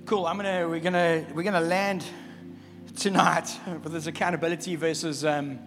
Cool. We're gonna land tonight with this accountability versus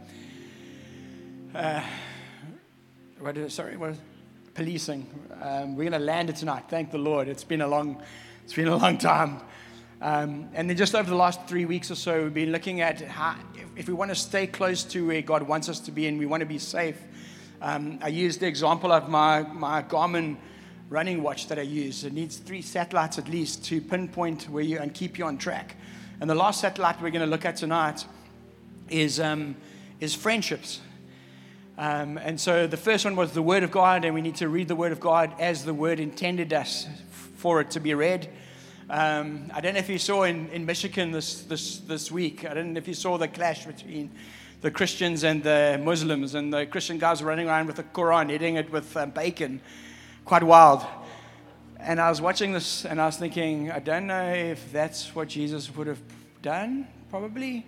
policing. We're gonna land it tonight. Thank the Lord. It's been a long time. And then just over the last 3 weeks or so, we've been looking at how, if we want to stay close to where God wants us to be and we want to be safe. I used the example of my Garmin running watch that I use. It needs 3 satellites at least to pinpoint where you and keep you on track. And the last satellite we're going to look at tonight is friendships. And so the first one was the Word of God, and we need to read the Word of God as the Word intended us for it to be read. I don't know if you saw in Michigan this week. I don't know if you saw the clash between the Christians and the Muslims, and the Christian guys were running around with the Quran, hitting it with bacon. Quite wild. And I was watching this and I was thinking, I don't know if that's what Jesus would have done, probably.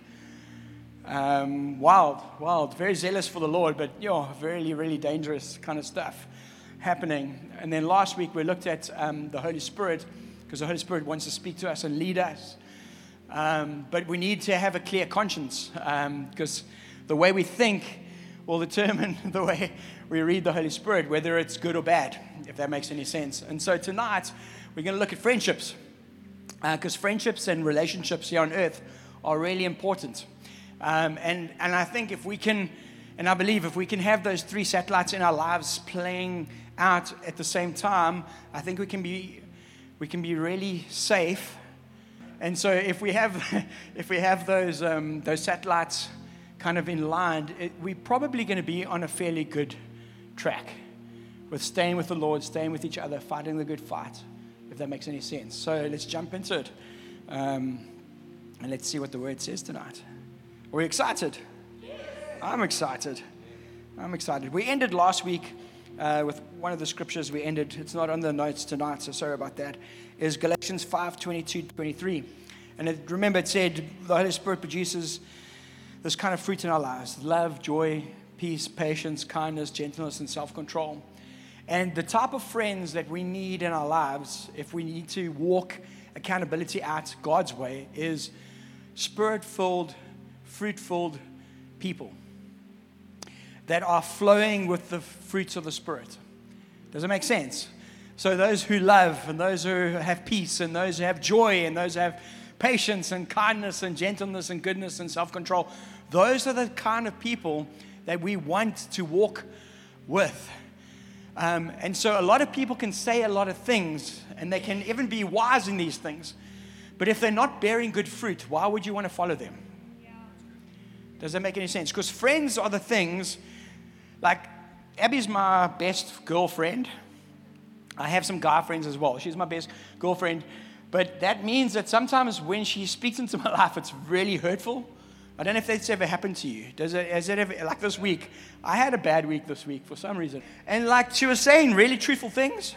Wild, very zealous for the Lord, but really, really dangerous kind of stuff happening. And then last week we looked at the Holy Spirit, because the Holy Spirit wants to speak to us and lead us. But we need to have a clear conscience, because the way we think will determine the way we read the Holy Spirit, whether it's good or bad, if that makes any sense. And so tonight, we're going to look at friendships, because friendships and relationships here on earth are really important. And I think if we can, and I believe if we can have those 3 satellites in our lives playing out at the same time, I think we can be really safe. And so if we have those satellites kind of in line, we're probably going to be on a fairly good track with staying with the Lord, staying with each other, fighting the good fight, if that makes any sense. So let's jump into it, and let's see what the Word says tonight. Are we excited? Yes. I'm excited. We ended last week with one of the scriptures we ended. It's not on the notes tonight, so sorry about that. Is Galatians 5:22-23. And it said the Holy Spirit produces this kind of fruit in our lives: love, joy, peace, patience, kindness, gentleness, and self-control. And the type of friends that we need in our lives, if we need to walk accountability out God's way, is Spirit-filled, fruit-filled people that are flowing with the fruits of the Spirit. Does it make sense? So those who love, and those who have peace, and those who have joy, and those who have patience and kindness and gentleness and goodness and self-control, those are the kind of people that we want to walk with. And so a lot of people can say a lot of things, and they can even be wise in these things. But if they're not bearing good fruit, why would you want to follow them? Yeah. Does that make any sense? Because friends are the things, like Abby's my best girlfriend. I have some guy friends as well. She's my best girlfriend. But that means that sometimes when she speaks into my life, it's really hurtful. I don't know if that's ever happened to you. Has it ever, like this week? I had a bad week this week for some reason. And like she was saying really truthful things.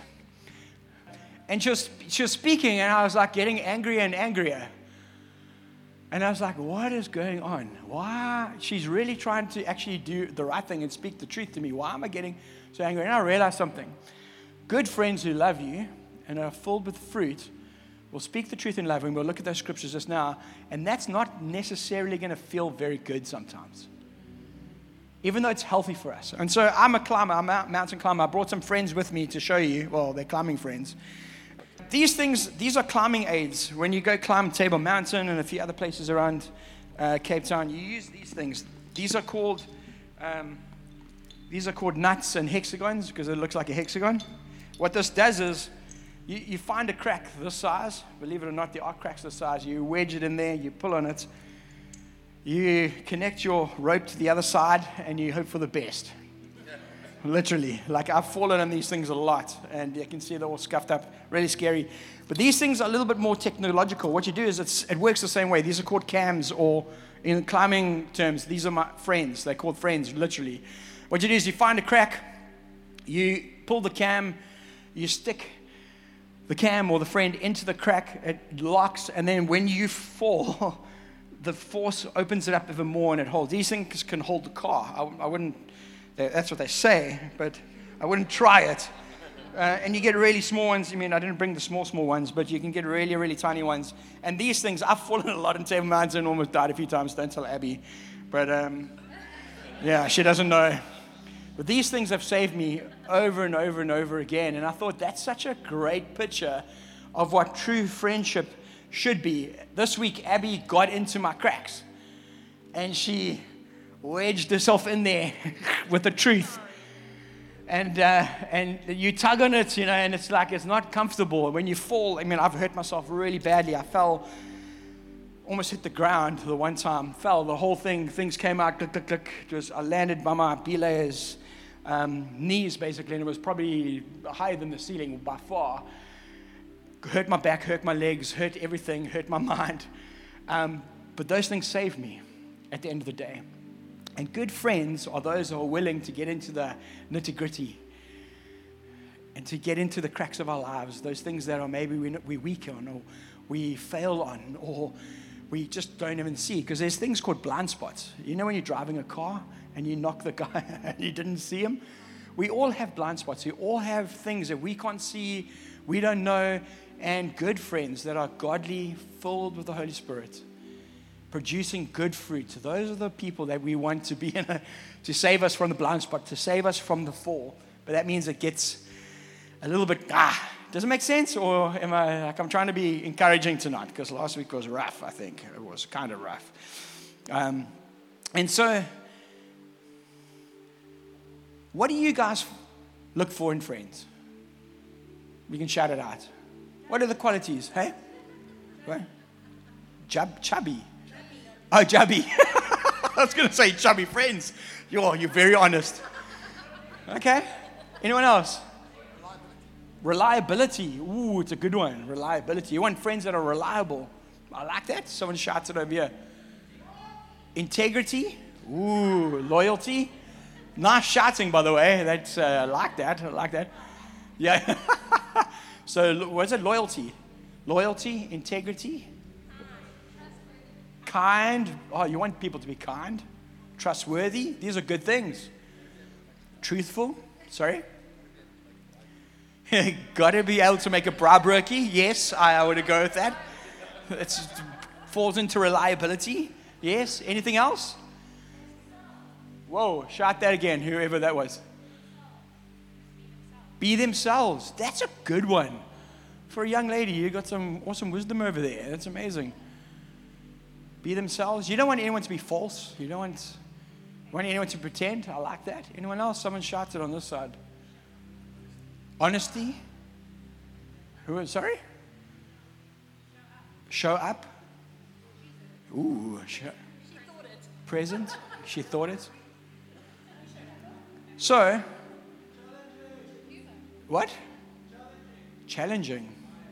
And she was speaking, and I was like getting angrier and angrier. And I was like, what is going on? Why? She's really trying to actually do the right thing and speak the truth to me. Why am I getting so angry? And I realized something. Good friends who love you and are filled with fruit will speak the truth in love, and we'll look at those scriptures just now, and that's not necessarily going to feel very good sometimes, even though it's healthy for us. And so I'm a climber, I'm a mountain climber. I brought some friends with me to show you. Well, they're climbing friends. These are climbing aids. When you go climb Table Mountain and a few other places around Cape Town, you use these things. These are called nuts and hexagons, because it looks like a hexagon. What this does is, you find a crack this size. Believe it or not, there are cracks this size. You wedge it in there, you pull on it, you connect your rope to the other side, and you hope for the best. Literally. Like, I've fallen on these things a lot, and you can see they're all scuffed up. Really scary. But these things are a little bit more technological. What you do is it works the same way. These are called cams, or in climbing terms, these are my friends. They're called friends, literally. What you do is you find a crack, you pull the cam, you stick the cam or the friend into the crack, it locks, and then when you fall, the force opens it up even more and it holds. These things can hold the car. I wouldn't, that's what they say, but I wouldn't try it. And you get really small ones. I mean, I didn't bring the small ones, but you can get really, really tiny ones. And these things, I've fallen a lot in Table Mountain and almost died a few times. Don't tell Abby. But yeah, she doesn't know. But these things have saved me over and over and over again. And I thought that's such a great picture of what true friendship should be. This week, Abby got into my cracks. And she wedged herself in there with the truth. And you tug on it, and it's like it's not comfortable. When you fall, I mean, I've hurt myself really badly. I fell, almost hit the ground the one time. Fell, the whole things came out, click, click, click. I landed by my belay's knees, basically, and it was probably higher than the ceiling by far. Hurt my back, hurt my legs, hurt everything, hurt my mind. But those things saved me at the end of the day. And good friends are those who are willing to get into the nitty-gritty and to get into the cracks of our lives, those things that are maybe we're weak on or we fail on or we just don't even see. Because there's things called blind spots. You know when you're driving a car and you knock the guy and you didn't see him? We all have blind spots. We all have things that we can't see, we don't know, and good friends that are godly, filled with the Holy Spirit, producing good fruit. Those are the people that we want to be to save us from the blind spot, to save us from the fall. But that means it gets a little bit, does it make sense? Or am I, like, I'm trying to be encouraging tonight, because last week was rough, I think. It was kind of rough. And so, what do you guys look for in friends? We can shout it out. What are the qualities? Hey? What? Chubby. Oh, chubby. I was going to say chubby friends. You're very honest. Okay. Anyone else? Reliability. Ooh, it's a good one. Reliability. You want friends that are reliable. I like that. Someone shouts it over here. Integrity. Ooh, loyalty. Nice shouting, by the way. That's I like that. I like that. Yeah. So, what is it? Loyalty. Loyalty, integrity. Kind. Oh, you want people to be kind. Trustworthy. These are good things. Truthful. Sorry. Got to be able to make a bribe rookie. Yes, I would go with that. It falls into reliability. Yes. Anything else? Whoa, shout that again, whoever that was. Be themselves. That's a good one. For a young lady, you got some awesome wisdom over there. That's amazing. Be themselves. You don't want anyone to be false. You don't want anyone to pretend. I like that. Anyone else? Someone shouted on this side. Honesty. Who is, sorry? Show up. Ooh, present. She thought it. So, what? Challenging.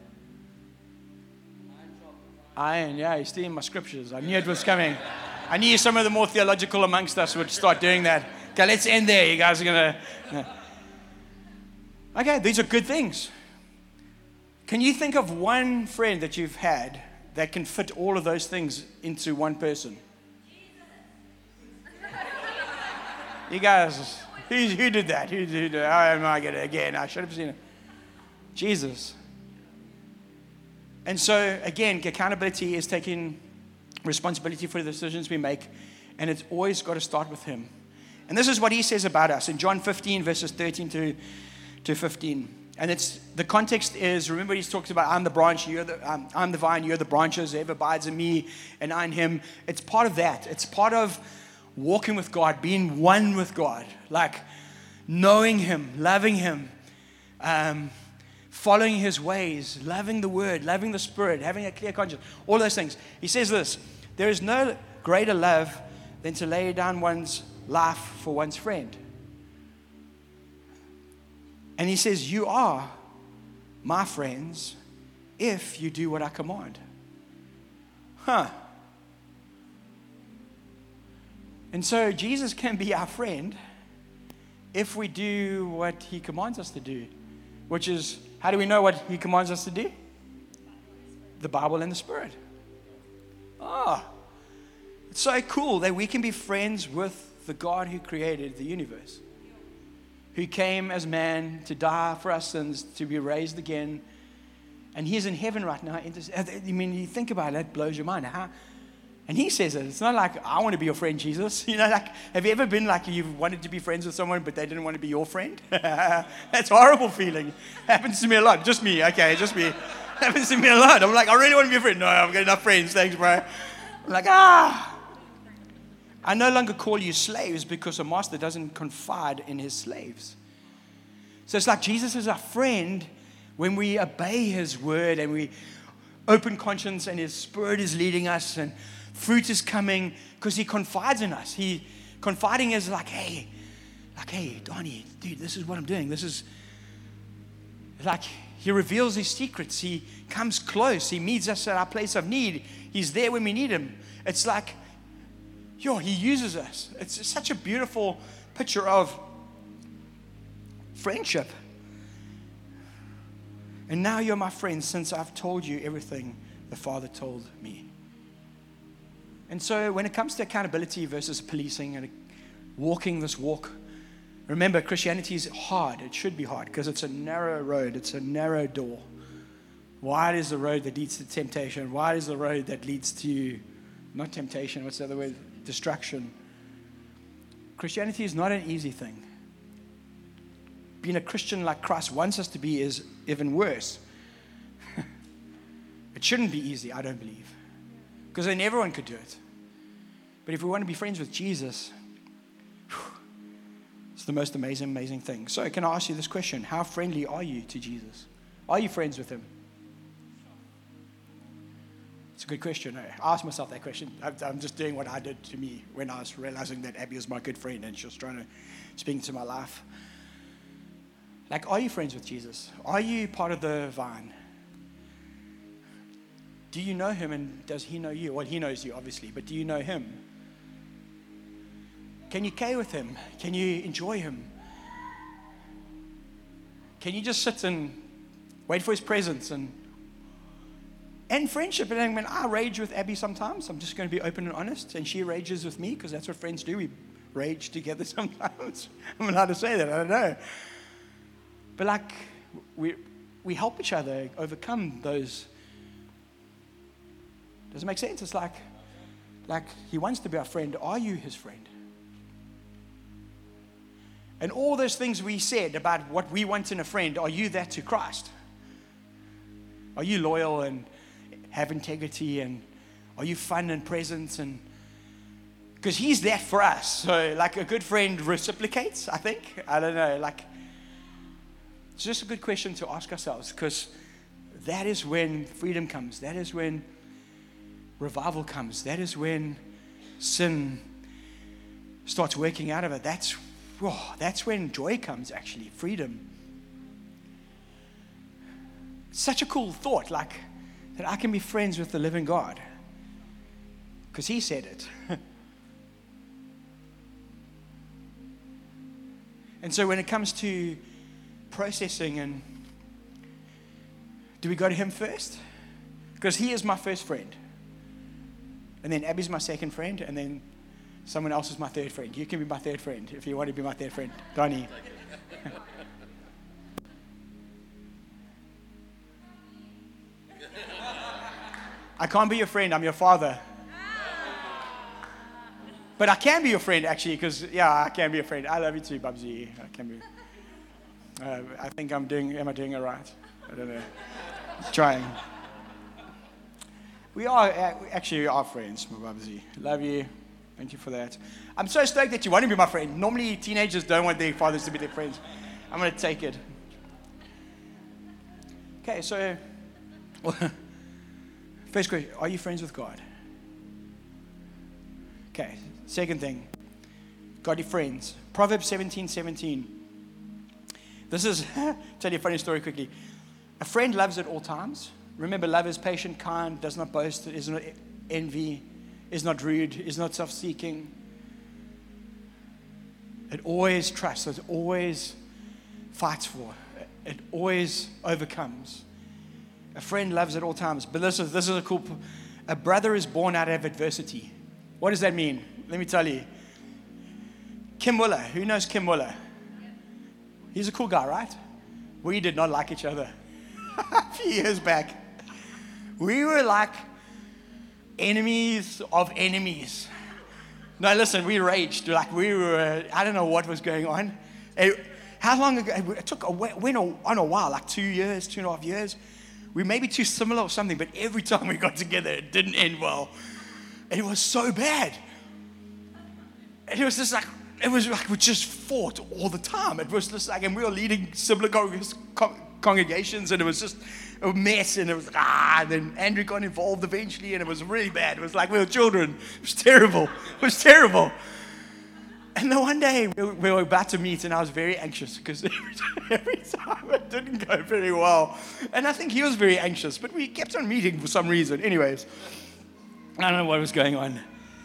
Iron, yeah, he's stealing my scriptures. I knew it was coming. I knew some of the more theological amongst us would start doing that. Okay, let's end there. You guys are going to... Okay, these are good things. Can you think of one friend that you've had that can fit all of those things into one person? You guys, who did that? Who did that? Oh, am I going to again? I should have seen it. Jesus. And so, again, accountability is taking responsibility for the decisions we make, and it's always got to start with Him. And this is what He says about us in John 15, verses 13 to 15. And it's the context is, remember He talks about, I'm the branch, I'm the vine, you're the branches, whoever abides in me and I in him. It's part of that. It's part of walking with God, being one with God, like knowing Him, loving Him, following His ways, loving the Word, loving the Spirit, having a clear conscience, all those things. He says this, there is no greater love than to lay down one's life for one's friend. And He says, you are my friends if you do what I command. And so Jesus can be our friend if we do what He commands us to do, which is, how do we know what He commands us to do? The Bible and the Spirit. It's so cool that we can be friends with the God who created the universe. who came as man to die for our sins, to be raised again. And he's in heaven right now. I mean, you think about it, that blows your mind. And he says it. It's not like, I want to be your friend, Jesus. You know, like, have you ever been like you've wanted to be friends with someone, but they didn't want to be your friend? That's a horrible feeling. Happens to me a lot. Just me, okay, just me. Happens to me a lot. I'm like, I really want to be a friend. No, I've got enough friends. Thanks, bro. I'm like, I no longer call you slaves because a master doesn't confide in his slaves. So it's like Jesus is our friend when we obey his word and we open conscience and his spirit is leading us and fruit is coming because he confides in us. Confiding is like, hey, Donnie, dude, this is what I'm doing. This is like, he reveals his secrets. He comes close. He meets us at our place of need. He's there when we need him. It's like, he uses us. It's such a beautiful picture of friendship. And now you're my friend since I've told you everything the Father told me. And so when it comes to accountability versus policing and walking this walk, remember, Christianity is hard. It should be hard because it's a narrow road. It's a narrow door. Wide is the road that leads to temptation. Wide is the road that leads to, not temptation, what's the other word? Destruction. Christianity is not an easy thing. Being a Christian like Christ wants us to be is even worse. It shouldn't be easy, I don't believe. Because then everyone could do it. But if we want to be friends with Jesus, it's the most amazing thing. So can I ask you this question? How friendly are you to Jesus? Are you friends with him? It's a good question. I asked myself that question. I'm just doing what I did to me when I was realizing that Abby was my good friend and she was trying to speak into my life. Like, are you friends with Jesus? Are you part of the vine? Do you know him and does he know you? Well, he knows you, obviously, but do you know him? Can you care with him? Can you enjoy him? Can you just sit and wait for his presence and friendship? And when I rage with Abby sometimes, I'm just going to be open and honest, and she rages with me because that's what friends do. We rage together sometimes. I'm allowed to say that, I don't know. But like, we help each other overcome those. Does it make sense? It's like he wants to be our friend. Are you his friend? And all those things we said about what we want in a friend, are you that to Christ? Are you loyal and have integrity, and are you fun and present? And because he's that for us. So like a good friend reciprocates, I think. I don't know, like, it's just a good question to ask ourselves, because that is when freedom comes. That is when revival comes. That is when sin starts working out of it. That's when joy comes, actually, freedom. It's such a cool thought, like that I can be friends with the living God because he said it. And so when it comes to processing, and do we go to him first? Because he is my first friend. And then Abby's my second friend, and then someone else is my third friend. You can be my third friend if you want to be my third friend. Donnie. I can't be your friend, I'm your father. But I can be your friend, actually, because, I can be your friend. I love you too, Babsy. I can be. I think am I doing it right? I don't know. Trying. We are friends, my Babsy. Love you. Thank you for that. I'm so stoked that you want to be my friend. Normally, teenagers don't want their fathers to be their friends. I'm going to take it. Okay, so, first question, are you friends with God? Okay, second thing, godly friends. Proverbs 17:17. This is, tell you a funny story quickly. A friend loves at all times. Remember, love is patient, kind, does not boast, is not envy, is not rude, is not self-seeking. It always trusts, it always fights for, it always overcomes. A friend loves at all times. But this is a cool, a brother is born out of adversity. What does that mean? Let me tell you. Kim Willer, who knows Kim Willer? He's a cool guy, right? We did not like each other. A few years back. We were like enemies of enemies. No, listen, we raged. Like we were, I don't know what was going on. How long ago? It went on a while, like 2 years, 2.5 years. We may be too similar or something, but every time we got together, it didn't end well. And it was so bad. And it was just like, we just fought all the time. It was just like, and we were leading similar congregations, and it was just a mess, and it was, and then Andrew got involved eventually, and it was really bad. It was like we were children. It was terrible. It was terrible. And then one day, we were about to meet, and I was very anxious, because every time it didn't go very well. And I think he was very anxious, but we kept on meeting for some reason. Anyways, I don't know what was going on.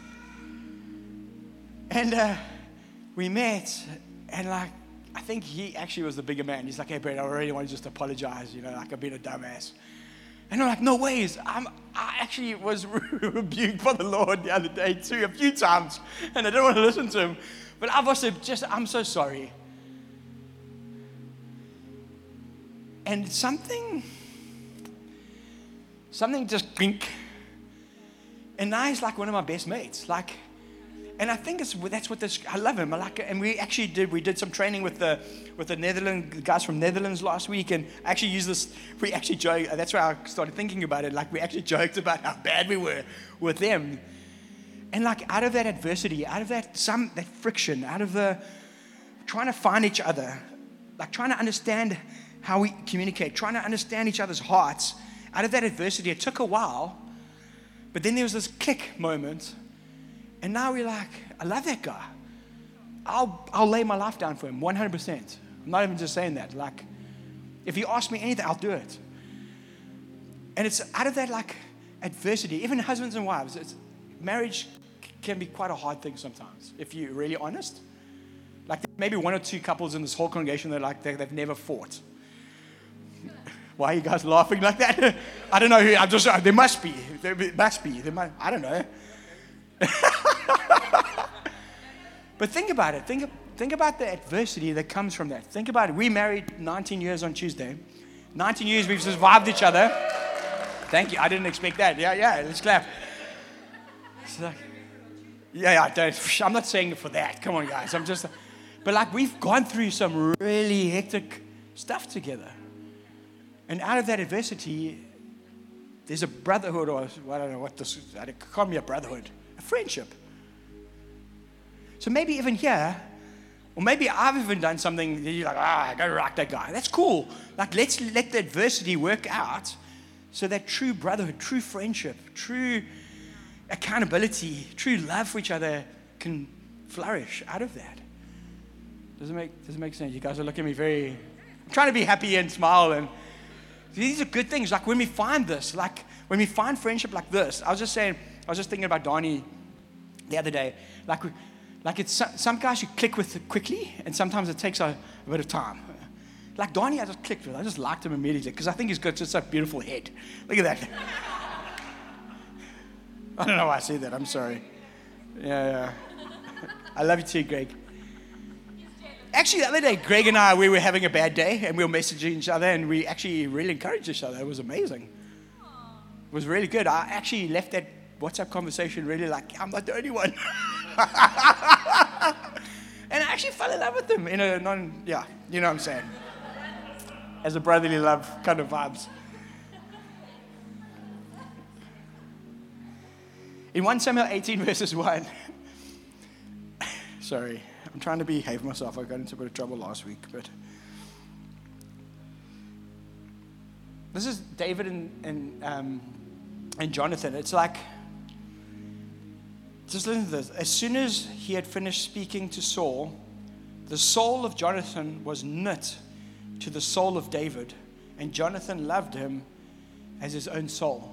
And we met, and like, I think he actually was the bigger man. He's like, hey, Brett, I really want to just apologize, like I've been a dumbass. And I'm like, no ways. I actually was rebuked by the Lord the other day too, a few times, and I don't want to listen to him. But I've also I'm so sorry. And something just blink. And now he's like one of my best mates. Like, and I think that's what I love him. I like it. And we did some training with the Netherlands guys from Netherlands last week, and I actually used this. We actually joked. That's why I started thinking about it. Like we actually joked about how bad we were with them, and like out of that adversity, out of that friction, out of the trying to find each other, like trying to understand how we communicate, trying to understand each other's hearts. Out of that adversity, it took a while, but then there was this click moment. And now we're like, I love that guy. I'll lay my life down for him, 100%. I'm not even just saying that. Like, if he asks me anything, I'll do it. And it's out of that, like, adversity. Even husbands and wives, marriage can be quite a hard thing sometimes, if you're really honest. Like, maybe one or two couples in this whole congregation that they've never fought. Why are you guys laughing like that? I don't know who. There must be. I don't know. But think about it. Think about the adversity that comes from that. Think about it. We married 19 years on Tuesday. 19 years we've survived each other. Thank you. I didn't expect that. Yeah. Let's clap. It's like, I'm not saying it for that. Come on, guys. But like we've gone through some really hectic stuff together. And out of that adversity, there's a brotherhood, or I don't know what this is. It can't be a brotherhood. A friendship. So maybe even here, or maybe I've even done something that you're like, I don't like that guy. That's cool. Like, let's let the adversity work out so that true brotherhood, true friendship, true accountability, true love for each other can flourish out of that. Does it make sense? You guys are looking at me I'm trying to be happy and smile, and these are good things. Like when we find this, like when we find friendship like this, I was just thinking about Donnie the other day. Like it's some guys you click with quickly, and sometimes it takes a bit of time. Like Donnie, I just clicked with. I just liked him immediately because I think he's got just a beautiful head. Look at that. I don't know why I say that. I'm sorry. Yeah. I love you too, Greg. Actually, the other day, Greg and I, we were having a bad day, and we were messaging each other, and we actually really encouraged each other. It was amazing. It was really good. I actually left that WhatsApp conversation really like, I'm not the only one. And I actually fell in love with him in a you know what I'm saying. As a brotherly love kind of vibes. In 1 Samuel 18 verses 1, sorry, I'm trying to behave myself. I got into a bit of trouble last week, but this is David and Jonathan. It's like, just listen to this. As soon as he had finished speaking to Saul, the soul of Jonathan was knit to the soul of David, and Jonathan loved him as his own soul.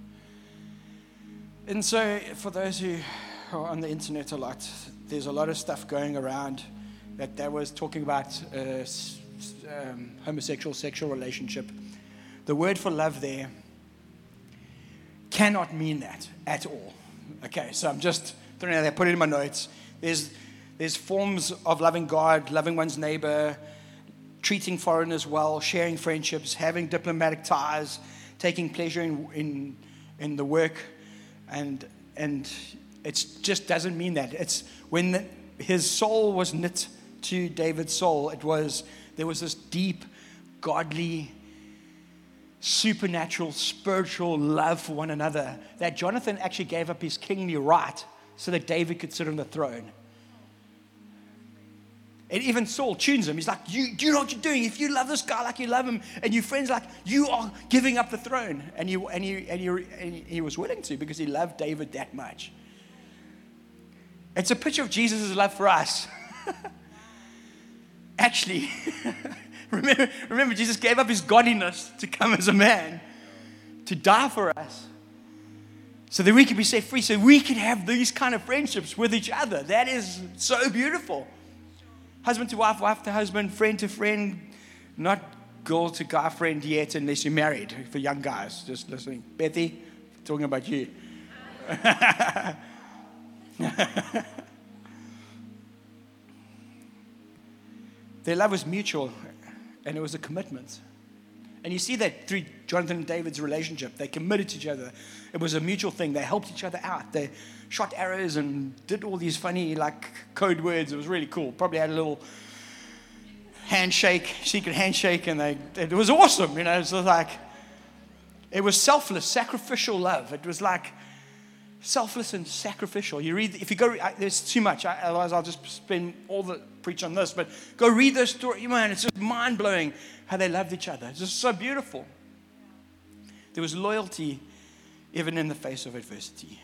And so, for those who are on the internet a lot, there's a lot of stuff going around that was talking about homosexual sexual relationship. The word for love there cannot mean that at all. Okay, so I'm just throwing it out there, put it in my notes. There's forms of loving God, loving one's neighbor, treating foreigners well, sharing friendships, having diplomatic ties, taking pleasure in the work, and it just doesn't mean that. It's when his soul was knit to David's soul, there was this deep, godly, supernatural, spiritual love for one another that Jonathan actually gave up his kingly right so that David could sit on the throne. And even Saul tunes him. He's like, do you know what you're doing? If you love this guy like you love him, and your friends like, you are giving up the throne. And he was willing to, because he loved David that much. It's a picture of Jesus' love for us. Actually, remember, Jesus gave up his godliness to come as a man, to die for us, so that we could be set free, so we could have these kind of friendships with each other. That is so beautiful. Husband to wife, wife to husband, friend to friend, not girl to guy friend yet, unless you're married. For young guys, just listening. Bethy, talking about you. Their love was mutual, and it was a commitment. And you see that through Jonathan and David's relationship. They committed to each other. It was a mutual thing. They helped each other out. They shot arrows and did all these funny, code words. It was really cool. Probably had a little handshake, secret handshake, and it was awesome. It was it was selfless, sacrificial love. It was selfless and sacrificial. You read, if you go, there's too much. Otherwise, I'll just spend all the preach on this. But go read the story. Man, it's just mind blowing how they loved each other. It's just so beautiful. There was loyalty even in the face of adversity.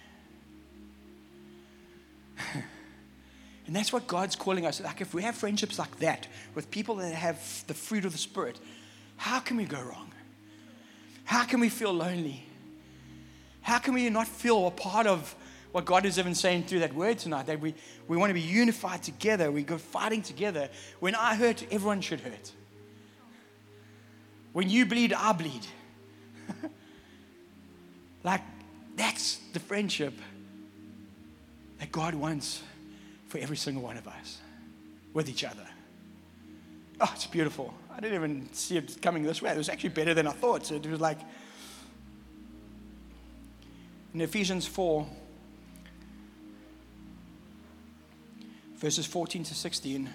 And that's what God's calling us. If we have friendships like that with people that have the fruit of the Spirit, how can we go wrong? How can we feel lonely? How can we not feel a part of what God is even saying through that word tonight? That we want to be unified together. We go fighting together. When I hurt, everyone should hurt. When you bleed, I bleed. That's the friendship that God wants for every single one of us with each other. Oh, it's beautiful. I didn't even see it coming this way. It was actually better than I thought. So it was in Ephesians 4, verses 14 to 16,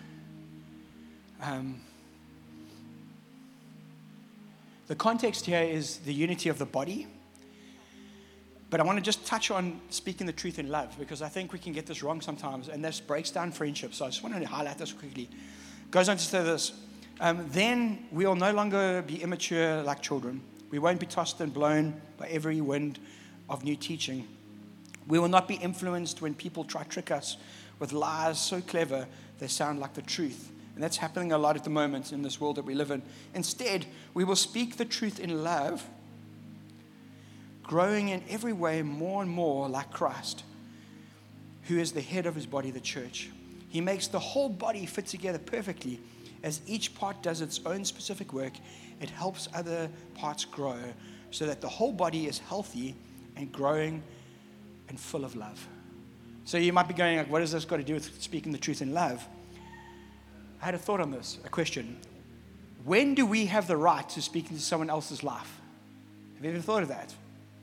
the context here is the unity of the body. But I want to just touch on speaking the truth in love, because I think we can get this wrong sometimes, and this breaks down friendship. So I just want to highlight this quickly. It goes on to say this. Then we will no longer be immature like children. We won't be tossed and blown by every wind of new teaching. We will not be influenced when people try to trick us with lies so clever they sound like the truth. And that's happening a lot at the moment in this world that we live in. Instead, we will speak the truth in love, growing in every way more and more like Christ, who is the head of his body, the church. He makes the whole body fit together perfectly. As each part does its own specific work, it helps other parts grow so that the whole body is healthy and growing and full of love. So you might be going, what has this got to do with speaking the truth in love? I had a thought on this, a question. When do we have the right to speak into someone else's life? Have you ever thought of that?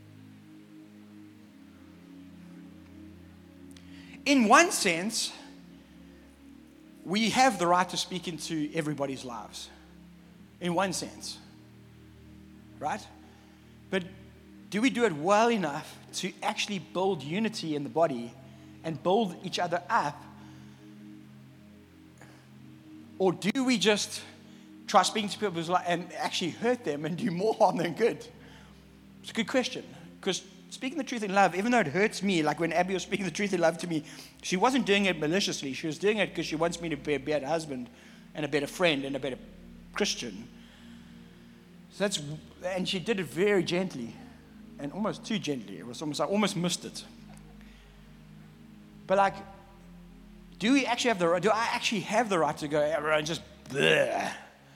In one sense, we have the right to speak into everybody's lives. In one sense. Right? But do we do it well enough to actually build unity in the body and build each other up? Or do we just try speaking to people's lives and actually hurt them and do more harm than good? It's a good question. Because speaking the truth in love, even though it hurts me, like when Abby was speaking the truth in love to me, she wasn't doing it maliciously. She was doing it because she wants me to be a better husband and a better friend and a better Christian. So and she did it very gently and almost too gently. It was almost, I almost missed it. But do I actually have the right to go and just bleh?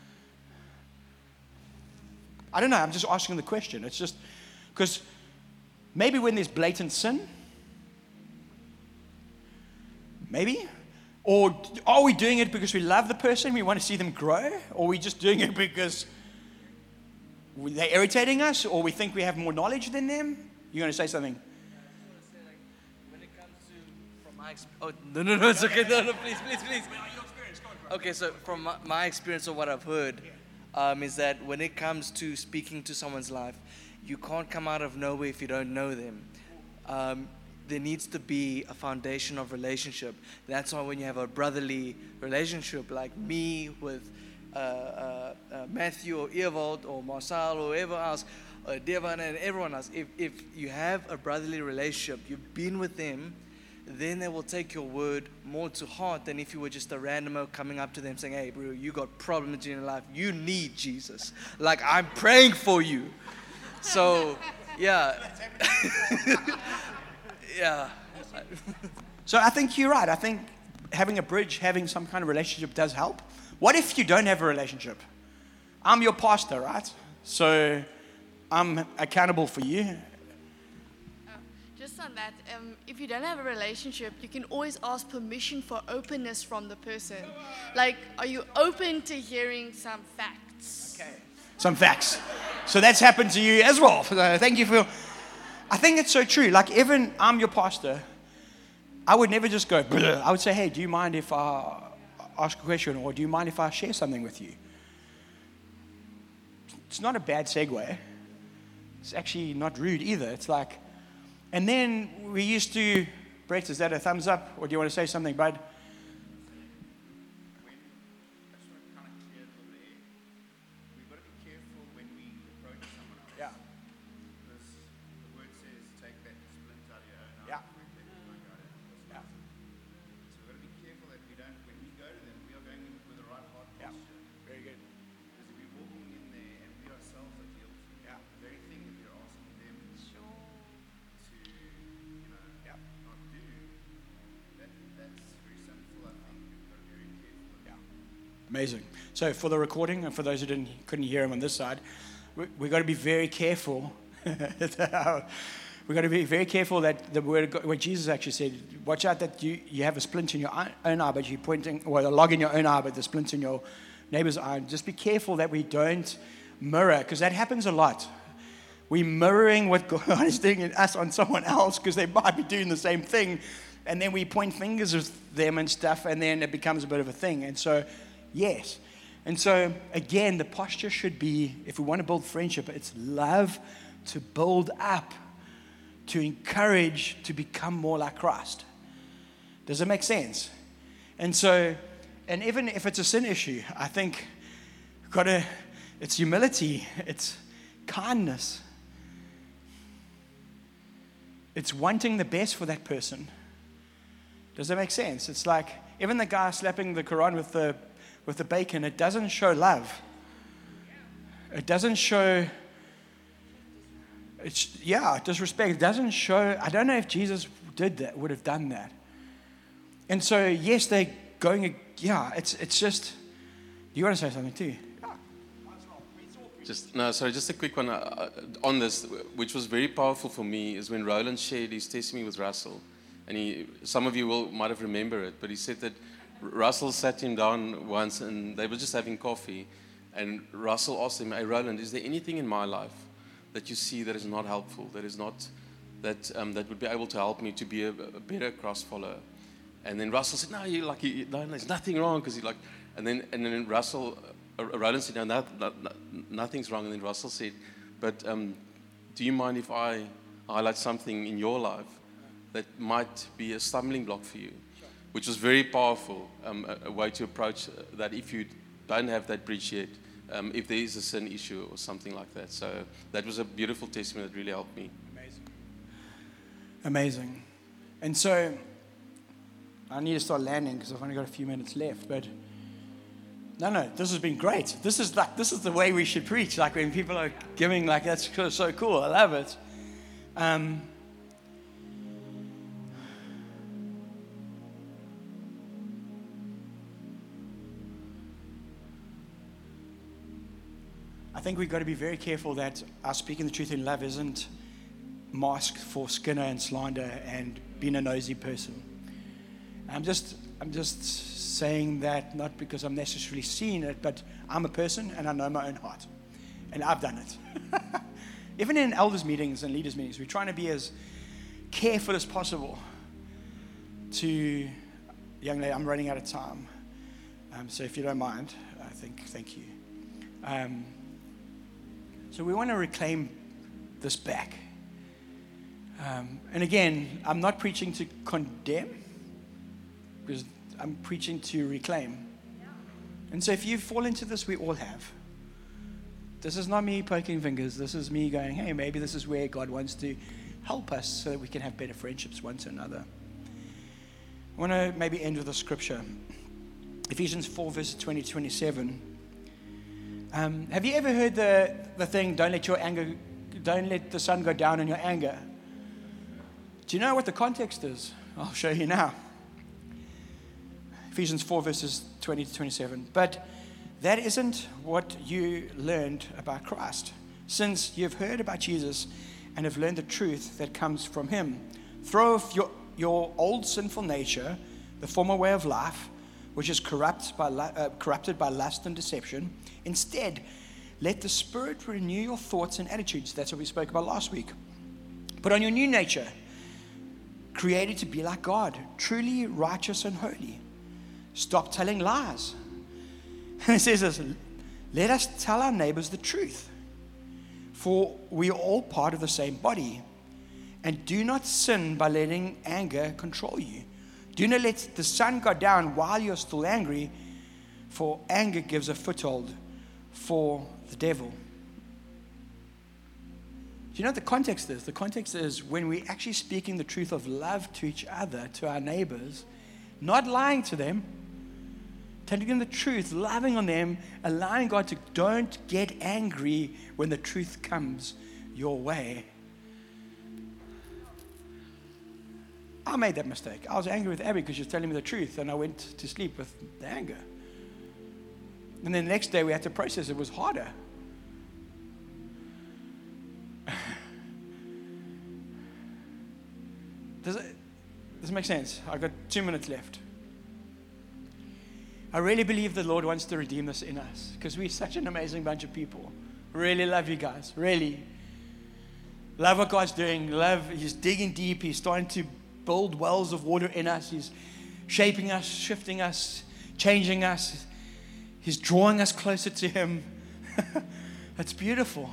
I don't know. I'm just asking the question. It's just because maybe when there's blatant sin, maybe. Or are we doing it because we love the person, we want to see them grow? Or are we just doing it because they're irritating us, or we think we have more knowledge than them? You're going to say something? When it comes to, from my no, it's okay. No, please. Okay, so from my experience of what I've heard, is that when it comes to speaking to someone's life, you can't come out of nowhere if you don't know them. There needs to be a foundation of relationship. That's why when you have a brotherly relationship, like me with Matthew or Ewald or Marcel or whoever else, Devan and everyone else, if you have a brotherly relationship, you've been with them, then they will take your word more to heart than if you were just a randomer coming up to them saying, hey, bro, you got problems in your life. You need Jesus. Like, I'm praying for you. So, yeah. Yeah. So I think you're right. I think having a bridge, having some kind of relationship does help. What if you don't have a relationship? I'm your pastor, right? So I'm accountable for you. Just on that, if you don't have a relationship, you can always ask permission for openness from the person. Like, are you open to hearing some facts? Okay. Some facts. So that's happened to you as well. So thank you for... I think it's so true. Like, even I'm your pastor, I would never just go, bleh. I would say, hey, do you mind if I ask a question, or do you mind if I share something with you? It's not a bad segue. It's actually not rude either. It's like, and then we used to, Brett, is that a thumbs up, or do you want to say something, bud? Amazing. So for the recording, and for those who couldn't hear him on this side, we've got to be very careful. We've got to be very careful that the word of God, what Jesus actually said, watch out that you have a splint in your own eye, but you're pointing, or a log in your own eye, but the splint in your neighbor's eye. Just be careful that we don't mirror, because that happens a lot. We're mirroring what God is doing in us on someone else, because they might be doing the same thing, and then we point fingers at them and stuff, and then it becomes a bit of a thing. And so, yes. And so, again, the posture should be, if we want to build friendship, it's love to build up, to encourage, to become more like Christ. Does it make sense? And so, and even if it's a sin issue, I think it's humility, it's kindness. It's wanting the best for that person. Does that make sense? It's like, even the guy slapping the Quran with the bacon, it doesn't show love. It doesn't show, disrespect. It doesn't show, I don't know if Jesus would have done that. And so, yes, they're going, it's just, do you want to say something too? Just a quick one on this, which was very powerful for me, is when Roland shared his testimony with Russell. And some of you might have remembered it, but he said that Russell sat him down once and they were just having coffee. And Russell asked him, hey, Roland, is there anything in my life that you see that is not helpful, that is not, that would be able to help me to be a better cross follower? And then Russell said, no, there's nothing wrong, because and then Roland said, no, nothing's wrong. And then Russell said, but do you mind if I highlight something in your life that might be a stumbling block for you? Which was very powerful, a way to approach that if you don't have that bridge yet, if there is a sin issue or something like that. So that was a beautiful testimony that really helped me. Amazing. And so I need to start landing because I've only got a few minutes left. But no, this has been great. This is the way we should preach. Like when people are giving, like that's so cool. I love it. I think we've got to be very careful that our speaking the truth in love isn't masked for Skinner and slander and being a nosy person. I'm just saying that not because I'm necessarily seeing it, but I'm a person and I know my own heart. And I've done it. Even in elders meetings and leaders meetings, we're trying to be as careful as possible to, young lady, I'm running out of time. So if you don't mind, thank you. So we want to reclaim this back. And again, I'm not preaching to condemn, because I'm preaching to reclaim. And so if you fall into this, we all have. This is not me poking fingers. This is me going, hey, maybe this is where God wants to help us so that we can have better friendships one to another. I want to maybe end with a scripture. Ephesians 4, verse 20-27. Have you ever heard the thing, don't let the sun go down in your anger? Do you know what the context is? I'll show you now. Ephesians 4, verses 20-27. But that isn't what you learned about Christ. Since you've heard about Jesus and have learned the truth that comes from him, throw off your old sinful nature, the former way of life, which is corrupted by lust and deception. Instead, let the Spirit renew your thoughts and attitudes. That's what we spoke about last week. Put on your new nature, created to be like God, truly righteous and holy. Stop telling lies. And it says this, let us tell our neighbors the truth, for we are all part of the same body. And do not sin by letting anger control you. Do not let the sun go down while you're still angry, for anger gives a foothold for the devil. Do you know what the context is? The context is when we're actually speaking the truth of love to each other, to our neighbors, not lying to them, telling them the truth, loving on them, allowing God to don't get angry when the truth comes your way. I made that mistake. I was angry with Abby because she was telling me the truth, and I went to sleep with the anger. And then the next day we had to process it. It was harder. Does it make sense? I've got 2 minutes left. I really believe the Lord wants to redeem this in us because we're such an amazing bunch of people. Really love you guys. Really. Love what God's doing. He's digging deep. He's starting to build wells of water in us. He's shaping us, shifting us, changing us. He's drawing us closer to Him. That's beautiful.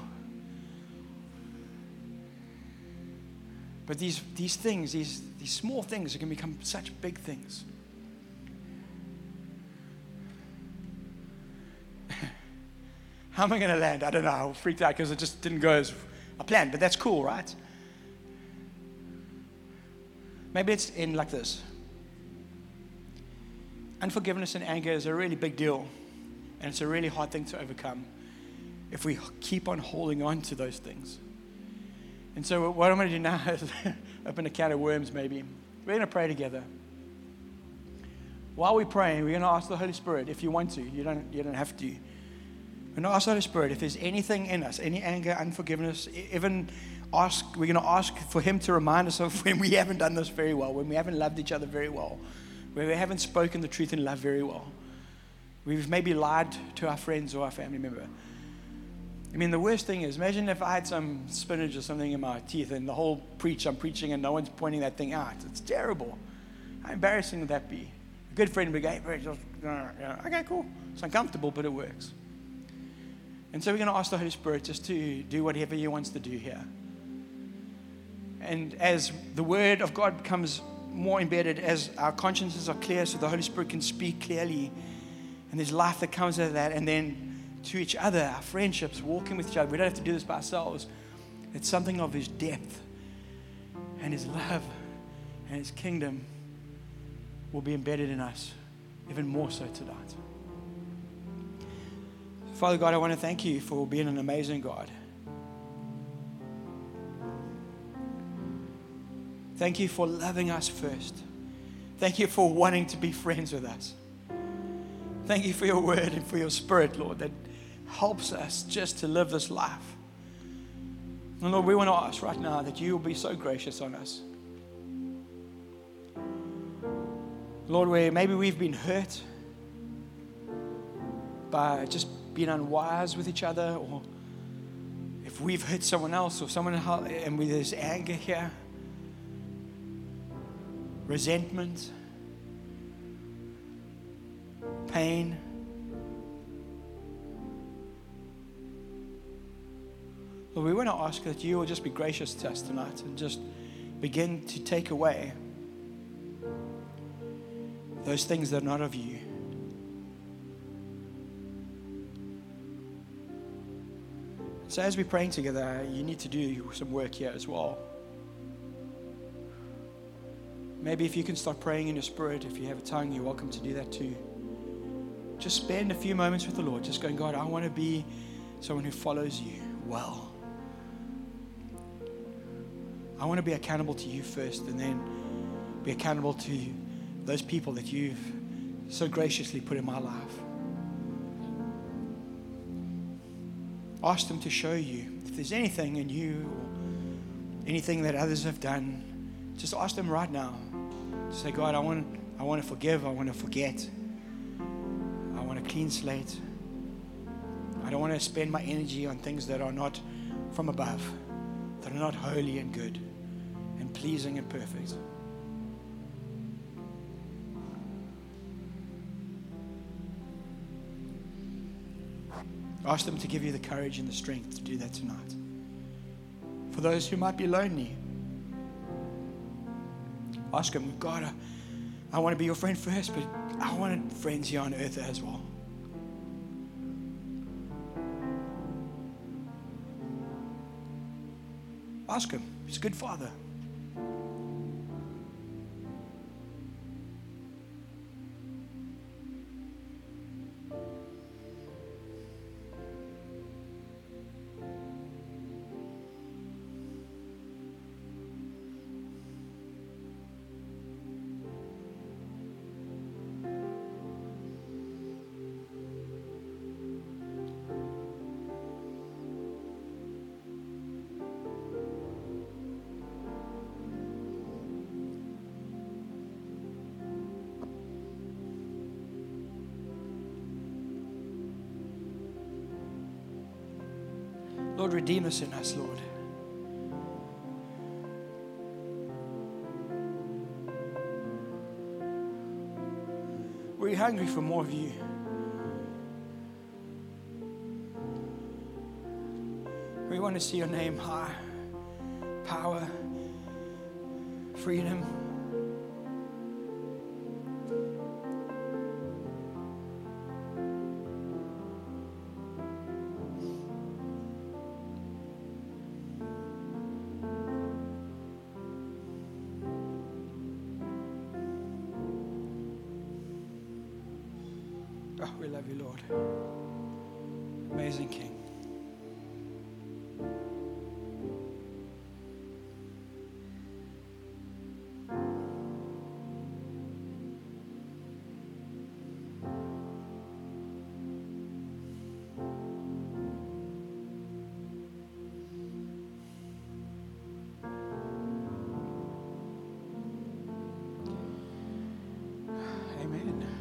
But these things, these small things can become such big things. How am I going to land? I don't know. I freaked out because it just didn't go as I planned, but that's cool, right? Maybe it's in like this. Unforgiveness and anger is a really big deal, and it's a really hard thing to overcome if we keep on holding on to those things. And so what I'm going to do now is open a can of worms maybe. We're going to pray together. While we're praying, we're going to ask the Holy Spirit, if you want to, you don't have to. We're going to ask the Holy Spirit if there's anything in us, any anger, unforgiveness, we're going to ask for Him to remind us of when we haven't done this very well, when we haven't loved each other very well, when we haven't spoken the truth in love very well. We've maybe lied to our friends or our family member. I mean, the worst thing is, imagine if I had some spinach or something in my teeth and the whole I'm preaching and no one's pointing that thing out. It's terrible. How embarrassing would that be? A good friend would go, okay, cool. It's uncomfortable, but it works. And so we're going to ask the Holy Spirit just to do whatever He wants to do here. And as the Word of God becomes more embedded, as our consciences are clear so the Holy Spirit can speak clearly, and there's life that comes out of that, and then to each other, our friendships, walking with each other. We don't have to do this by ourselves. It's something of His depth and His love and His kingdom will be embedded in us even more so tonight. Father God, I want to thank You for being an amazing God. Thank You for loving us first. Thank You for wanting to be friends with us. Thank You for Your word and for Your Spirit, Lord, that helps us just to live this life. And Lord, we want to ask right now that You will be so gracious on us. Lord, where maybe we've been hurt by just being unwise with each other, or if we've hurt someone else or someone and there's anger here, resentment, pain. Lord, we want to ask that you will just be gracious to us tonight and just begin to take away those things that are not of you. So as we're praying together, you need to do some work here as well. Maybe if you can start praying in your spirit, if you have a tongue, you're welcome to do that too. Just spend a few moments with the Lord, just going, God, I want to be someone who follows you well. I want to be accountable to you first, and then be accountable to those people that you've so graciously put in my life. Ask them to show you if there's anything in you or anything that others have done. Just ask them right now. Just say, God, I want to forgive. I want to forget. I want a clean slate. I don't want to spend my energy on things that are not from above, that are not holy and good and pleasing and perfect. Ask them to give you the courage and the strength to do that tonight. For those who might be lonely, ask them, God, I want to be your friend first, but I want friends here on earth as well. Ask him. He's a good father. Lord, redeem us in us, Lord. We're hungry for more of you. We want to see your name high, power, freedom. Oh, we love you, Lord. Amazing King. Amen.